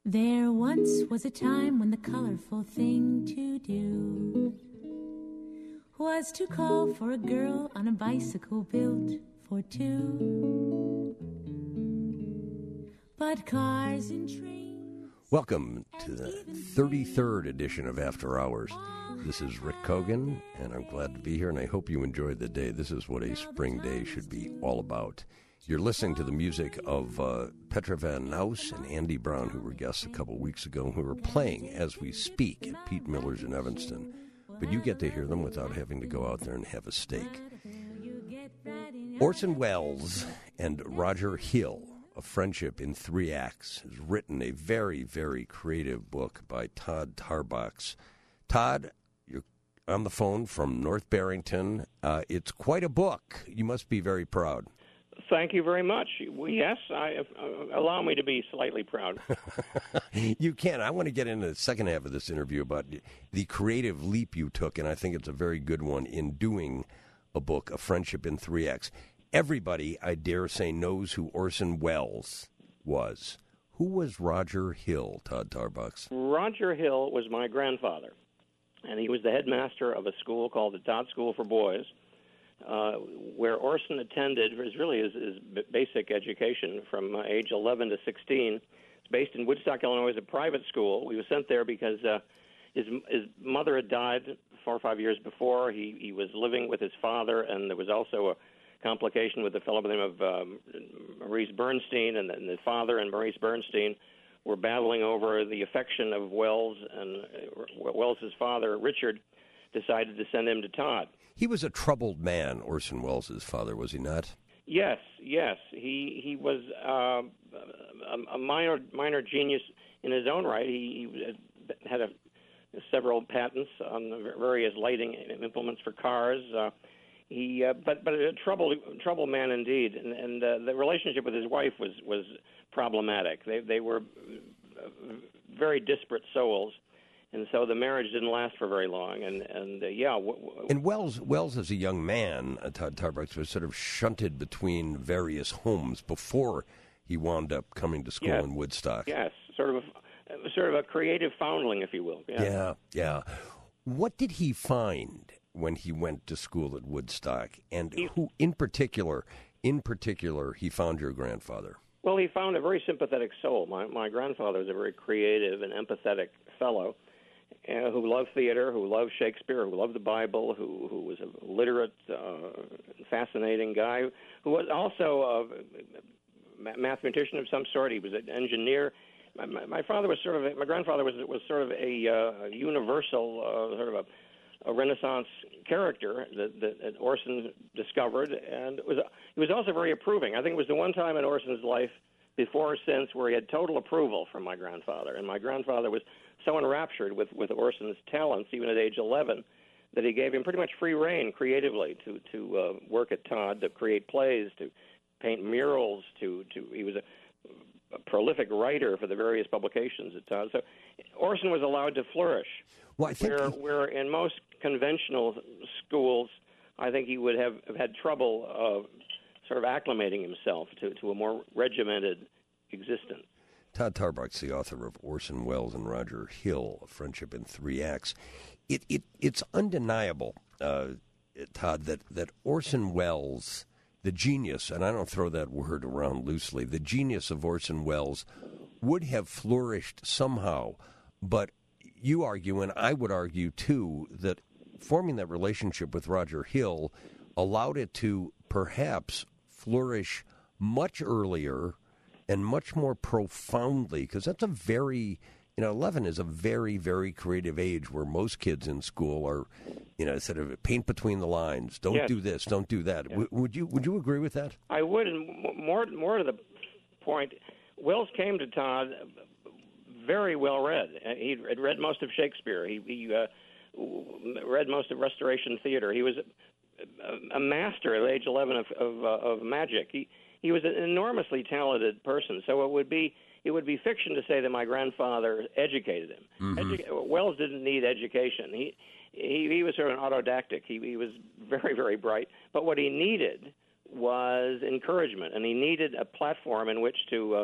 There once was a time when the colorful thing to do was to call for a girl on a bicycle built for two. But cars and trains... Welcome to the 33rd edition of After Hours. This is Rick Kogan, and I'm glad to be here, and I hope you enjoyed the day. This is what a spring day should be all about. You're listening to the music of Petra Van Nuys and Andy Brown, who were guests a couple weeks ago, who are playing as we speak at Pete Miller's in Evanston. But you get to hear them without having to go out there and have a steak. Orson Welles and Roger Hill, A Friendship in Three Acts, has written a very, very creative book by Todd Tarbox. Todd, you're on the phone from North Barrington. It's quite a book. You must be very proud. Thank you very much. Yes, allow me to be slightly proud. You can. I want to get into the second half of this interview about the creative leap you took, and I think it's a very good one in doing a book, A Friendship in Three Acts. Everybody, I dare say, knows who Orson Welles was. Who was Roger Hill, Todd Tarbox? Roger Hill was my grandfather, and he was the headmaster of a school called the Todd School for Boys, where Orson attended his basic education from age 11 to 16. It's based in Woodstock, Illinois. It's a private school. We were sent there because his mother had died 4 or 5 years before. He was living with his father, and there was also a complication with a fellow by the name of Maurice Bernstein, and the father and Maurice Bernstein were battling over the affection of Welles, and Welles's father, Richard, decided to send him to Todd. He was a troubled man, Orson Welles' father, was he not? Yes. He was a minor genius in his own right. He had several patents on various lighting implements for cars. But a troubled man indeed, and the relationship with his wife was problematic. They were very disparate souls. And so the marriage didn't last for very long, And Welles as a young man, Todd Tarbox, was sort of shunted between various homes before he wound up coming to school in Woodstock. Yes, sort of a creative foundling, if you will. Yeah. What did he find when he went to school at Woodstock, and who, in particular, he found your grandfather? Well, he found a very sympathetic soul. My grandfather was a very creative and empathetic fellow. Who loved theater, who loved Shakespeare, who loved the Bible, who was a literate, fascinating guy, who was also a mathematician of some sort. He was an engineer. My grandfather was sort of a universal, sort of a Renaissance character that Orson discovered, and he was also very approving. I think it was the one time in Orson's life, before or since, where he had total approval from my grandfather, and my grandfather was so enraptured with Orson's talents, even at age 11, that he gave him pretty much free rein creatively to work at Todd, to create plays, to paint murals. He was a prolific writer for the various publications at Todd. So Orson was allowed to flourish. Well, I think where in most conventional schools, I think he would have had trouble sort of acclimating himself to a more regimented existence. Todd Tarbox, the author of Orson Welles and Roger Hill, A Friendship in Three Acts. It's undeniable, Todd, that Orson Welles, the genius, and I don't throw that word around loosely, the genius of Orson Welles would have flourished somehow. But you argue, and I would argue too, that forming that relationship with Roger Hill allowed it to perhaps flourish much earlier and much more profoundly, because that's 11 is a very, very creative age where most kids in school are, sort of paint between the lines. Don't do this, don't do that. Yeah. Would you agree with that? I would, and more to the point, Welles came to Todd very well read. He had read most of Shakespeare. He read most of Restoration Theater. He was a master at age 11 of magic. He was an enormously talented person, so it would be fiction to say that my grandfather educated him. Mm-hmm. Welles didn't need education. He was sort of an autodidactic. He was very, very bright, but what he needed was encouragement, and he needed a platform in which to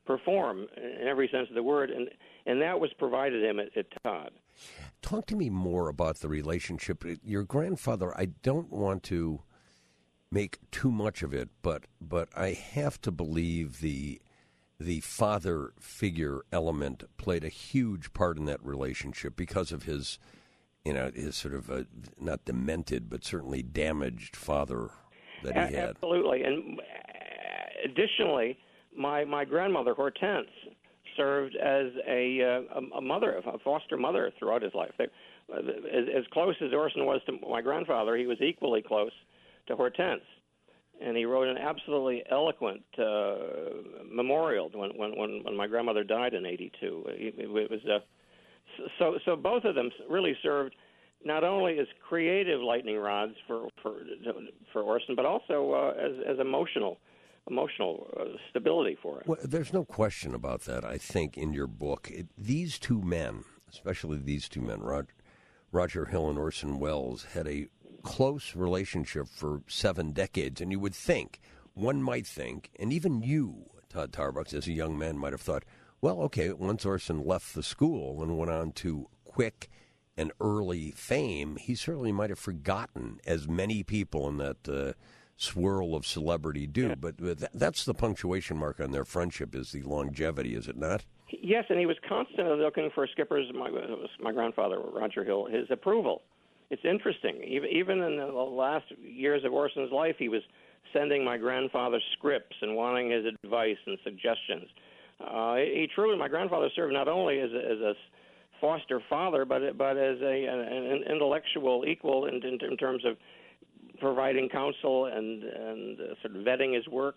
perform in every sense of the word, and that was provided him at Todd. Talk to me more about the relationship. Your grandfather, I don't want to make too much of it, but I have to believe the father figure element played a huge part in that relationship because of his, his sort of not demented, but certainly damaged father that he had. Absolutely. And additionally, my grandmother, Hortense, served as a mother, a foster mother throughout his life. As close as Orson was to my grandfather, he was equally close to Hortense. And he wrote an absolutely eloquent memorial when my grandmother died in '82. It was so both of them really served not only as creative lightning rods for Orson, but also as emotional stability for him. Well, there's no question about that. I think in your book, these two men, especially these two men, Roger Hill and Orson Welles, had a close relationship for 7 decades, and one might think, and even you, Todd Tarbucks, as a young man, might have thought, well, okay, once Orson left the school and went on to quick and early fame, he certainly might have forgotten, as many people in that swirl of celebrity do. Yeah. But that's the punctuation mark on their friendship, is the longevity, is it not? Yes, and he was constantly looking for Skipper's, my grandfather, Roger Hill, his approval. It's interesting. Even in the last years of Orson's life, he was sending my grandfather scripts and wanting his advice and suggestions. My grandfather served not only as a foster father, but as an intellectual equal in terms of providing counsel and sort of vetting his work.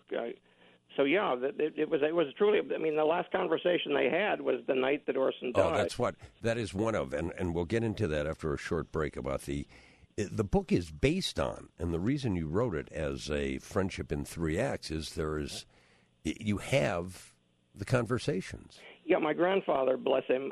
It was truly. I mean, the last conversation they had was the night that Orson died. Oh, that is one of, and we'll get into that after a short break about the book is based on, and the reason you wrote it as a friendship in 3 acts is you have the conversations. Yeah, my grandfather, bless him,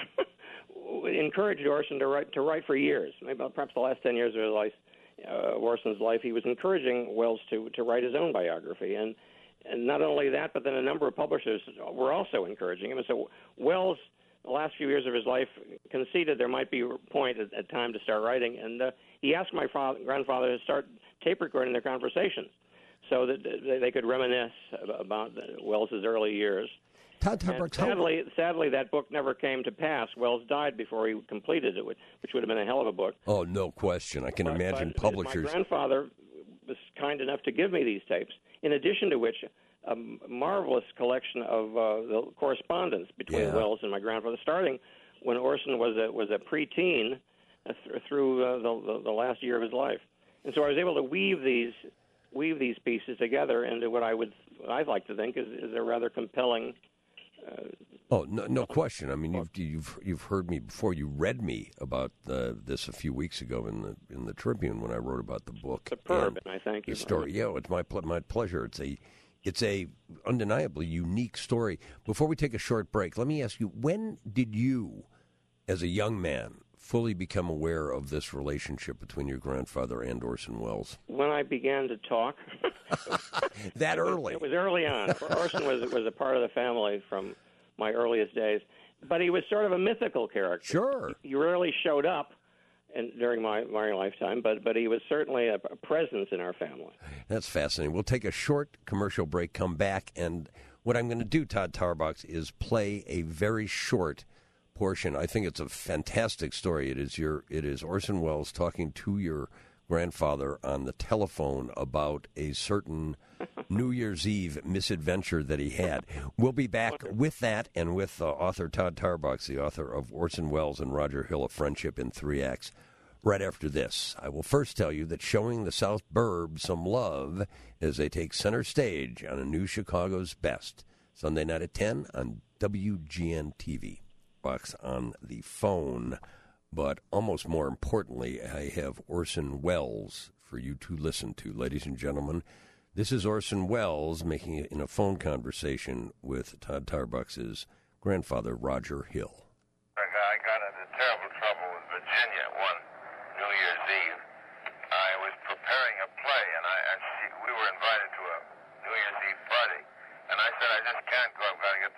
encouraged Orson to write for years, maybe perhaps the last 10 years of his life. Orson's life, he was encouraging Welles to write his own biography, and not only that, but then a number of publishers were also encouraging him. And so Welles, the last few years of his life, conceded there might be a point at time to start writing, and he asked my grandfather to start tape recording their conversations so that they could reminisce about Welles's early years. Todd Tarbucks, sadly, that book never came to pass. Welles died before he completed it, which would have been a hell of a book. Oh, no question. I can imagine publishers. My grandfather was kind enough to give me these tapes, in addition to which a marvelous collection of the correspondence between Welles and my grandfather, starting when Orson was a preteen through the last year of his life. And so I was able to weave these pieces together into what I'd like to think is a rather compelling. No question. I mean, you've heard me before. You read me about this a few weeks ago in the Tribune when I wrote about the book. Superb, and I thank you. The story, it's my pleasure. It's a undeniably unique story. Before we take a short break, let me ask you: when did you, as a young man, fully become aware of this relationship between your grandfather and Orson Welles? When I began to talk. That early? It was early on. Orson was a part of the family from my earliest days, but he was sort of a mythical character. Sure. He rarely showed up during my lifetime, but he was certainly a presence in our family. That's fascinating. We'll take a short commercial break, come back, and what I'm going to do, Todd Tarbucks, is play a very short portion. I think it's a fantastic story. It is Orson Welles talking to your grandfather on the telephone about a certain New Year's Eve misadventure that he had. We'll be back with that and with author Todd Tarbucks, the author of Orson Welles and Roger Hill, A Friendship in 3 Acts, right after this. I will first tell you that showing the South Burbs some love as they take center stage on a new Chicago's Best, Sunday night at 10 on WGN-TV. Box on the phone. But almost more importantly, I have Orson Welles for you to listen to. Ladies and gentlemen, this is Orson Welles making it in a phone conversation with Todd Tarbucks' grandfather, Roger Hill. I got into terrible trouble with Virginia one New Year's Eve. I was preparing a play, and we were invited to a New Year's Eve party. And I said, I just can't go. I've got to get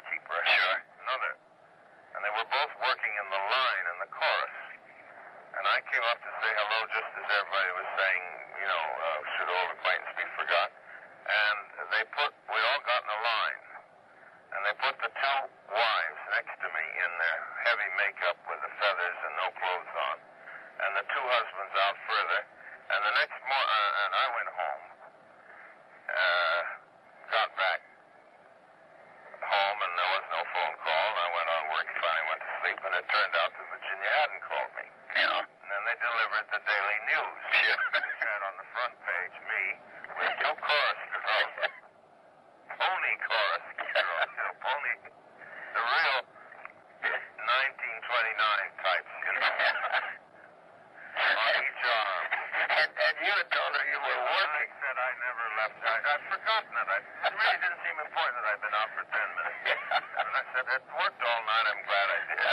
keeper. Sure. Another. And they were both working in the line in the chorus. And I came up to say hello just as everybody was saying, should old acquaintance be forgot. And we all got in a line. And they put the two wives next to me in their heavy makeup with the feathers and no clothes on. And the two husbands out further. And the next morning, and I went home. Got back home, and there was no phone call. And I went on work, finally went to sleep, and it turned out that Virginia hadn't called me. Yeah. And then they delivered the Daily News. Had on the front page, me, with two chorus girls. Pony chorus girls. Pony. The real 1929 types, on each arm. And you had told her you were working. I said I never left. I'd forgotten it. It really didn't seem important that I'd been out for 10 minutes. And I said, it worked all night. I'm glad I did.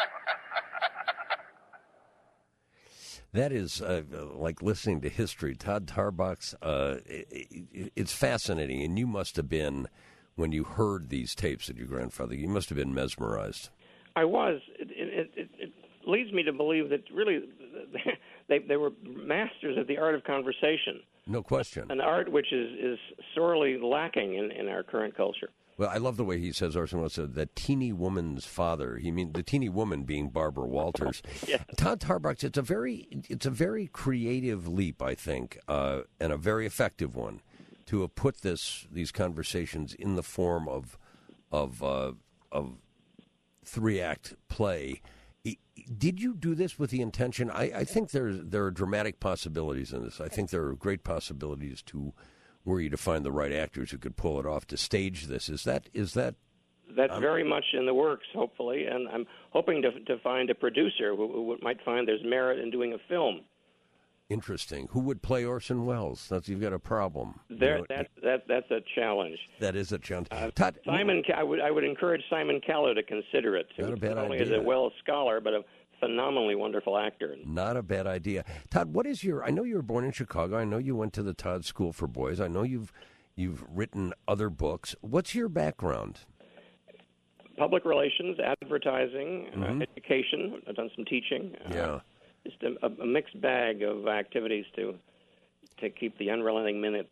That is like listening to history. Todd Tarbox, it's fascinating. And you must have been, when you heard these tapes of your grandfather, you must have been mesmerized. I was. It leads me to believe that really they were masters of the art of conversation. No question. An art which is sorely lacking in our current culture. Well, I love the way he says, Orson Welles said, the teeny woman's father. He means the teeny woman being Barbara Walters. Yes. Todd Tarbox, it's a very creative leap, I think, and a very effective one, to have put these conversations in the form of three-act play. Did you do this with the intention? I think there are dramatic possibilities in this. I think there are great possibilities were you to find the right actors who could pull it off to stage this. Is that? That's very much in the works, hopefully, and I'm hoping to find a producer who might find there's merit in doing a film. Interesting. Who would play Orson Welles? You've got a problem. That's a challenge. That is a challenge. Todd, I would encourage Simon Callow to consider it too. Not a bad not only idea. as a Wells scholar, but a phenomenally wonderful actor. Not a bad idea. Todd, I know you were born in Chicago. I know you went to the Todd School for Boys. I know you've written other books. What's your background? Public relations, advertising, education. I've done some teaching. Yeah. Just a mixed bag of activities to keep the unrelenting minute.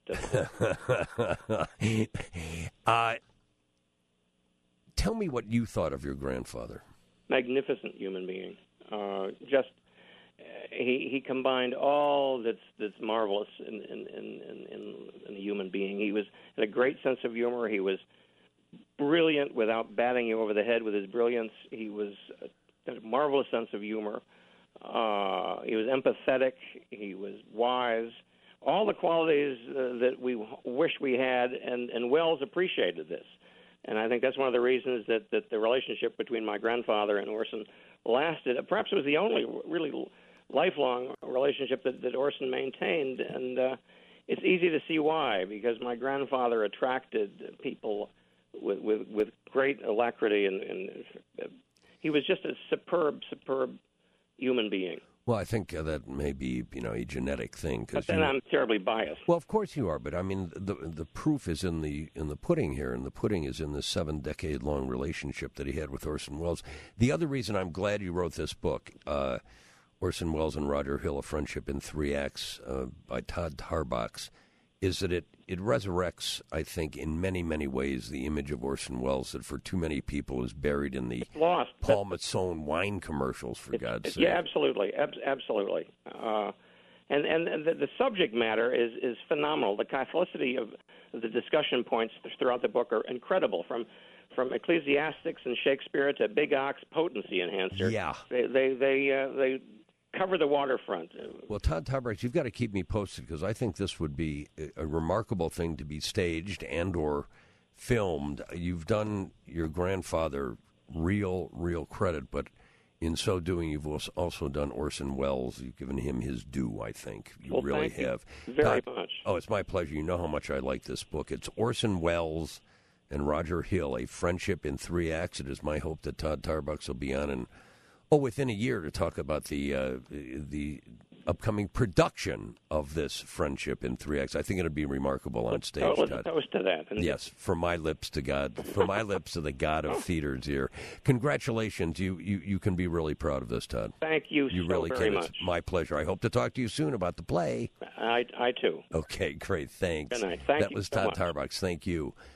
Tell me what you thought of your grandfather. Magnificent human being. He combined all that's marvelous in a human being. He had a great sense of humor. He was brilliant without batting you over the head with his brilliance. He had a marvelous sense of humor. He was empathetic. He was wise. All the qualities that we wish we had, and Wells appreciated this. And I think that's one of the reasons that the relationship between my grandfather and Orson lasted. Perhaps it was the only really lifelong relationship that Orson maintained. And it's easy to see why, because my grandfather attracted people with great alacrity, and he was just a superb human being. Well, I think that may be, a genetic thing. But then I'm terribly biased. Well, of course you are, but I mean, the proof is in the pudding here, and the pudding is in this 7-decade-long relationship that he had with Orson Welles. The other reason I'm glad you wrote this book, Orson Welles and Roger Hill, A Friendship in 3 Acts, by Todd Tarbox, is that it resurrects, I think, in many, many ways, the image of Orson Welles that for too many people is buried in the Paul Matsone wine commercials, for God's sake. Yeah, absolutely. Absolutely. And the subject matter is phenomenal. The catholicity of the discussion points throughout the book are incredible, from Ecclesiastics and Shakespeare to Big Ox Potency Enhancer. Yeah. They cover the waterfront. Well, Todd Tarbox, you've got to keep me posted, because I think this would be a remarkable thing to be staged and or filmed. You've done your grandfather real credit, but in so doing, you've also done Orson Welles. You've given him his due, I think. You really have. Very much. Oh, it's my pleasure. You know how much I like this book. It's Orson Welles and Roger Hill, A Friendship in 3 Acts. It is my hope that Todd Tarbox will be on within a year to talk about the upcoming production of this Friendship in 3X. I think it'll be remarkable on stage. Let's Todd. toast to that. Yes, from my lips to God, from my lips to the God of theater's ear. Congratulations. You can be really proud of this, Todd. Thank you You so really very can. much. It's my pleasure. I hope to talk to you soon about the play. I too. Okay, great. Thanks. Good night. Thank that you was so Todd much. Tarbox. Thank you.